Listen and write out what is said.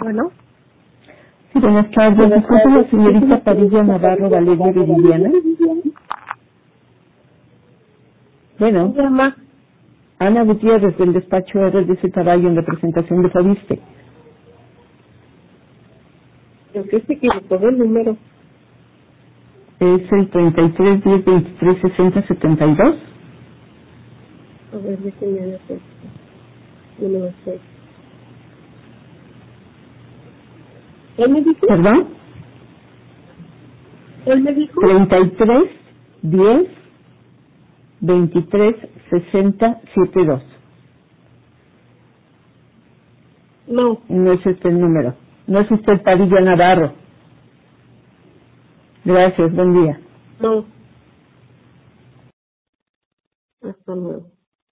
Bueno, Sí, buenas tardes. Disculpe la señorita Padilla Navarro Valeria Viridiana. Bueno, llama. Ana Gutiérrez del despacho RDC Caballo en representación de Fabiste. Creo que se equivocó del número. Es el 33 10 23 60 72. A ver, déjenme ver. Yo no lo sé. ¿Él me dijo? ¿Perdón? ¿Él me dijo? 33 10 23 60 72. No, No es este el número. No es usted Padilla Navarro. Gracias, buen día. no. Hasta luego.